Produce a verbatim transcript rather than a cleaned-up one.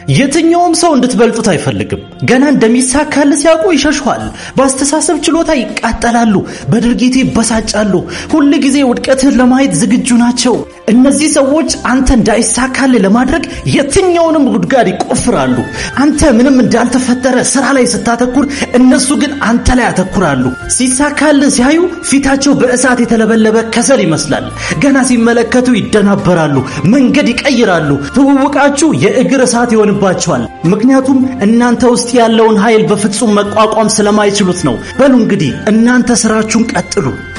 የትኛውም ሰው እንድትበልጡት አይፈልግም ገና እንደሚሳካል ሲያውቁ ይሸሽዋል በአስተሳሰብ ችሎታ ይቃጠላሉ በድርጊት ይበሳጫሉ ሁሉ ጊዜ ውድቀትህን ለማየት ዝግጁ ናቸው እነዚህ ሰዎች አንተ እንዳይሳካል ለማድረግ የትኛውንም ጉድጓድ ይቆፍራሉ አንተ ምንም እንዳልተፈጠረ ስራ ላይ ስታተኩር እነሱ ግን አንተ ላይ ያተኩራሉ ሲሳካል ሲያዩ ፊታቸው በእሳት የተለበለበ ከሰል ይመስላል ገና ሲመለከቱ ይደናበራሉ መንገድ ይቀይራሉ ትውውቃችሁ የእግር እሳት ይሆንባቸዋል ምክንያቱም እናንተ ውስጥ ያለውን ኃይል በፍጹም መቋቋም ስለማይችሉት ነው በሉ እንግዲህ እናንተ ስራችሁን ቀጥሉ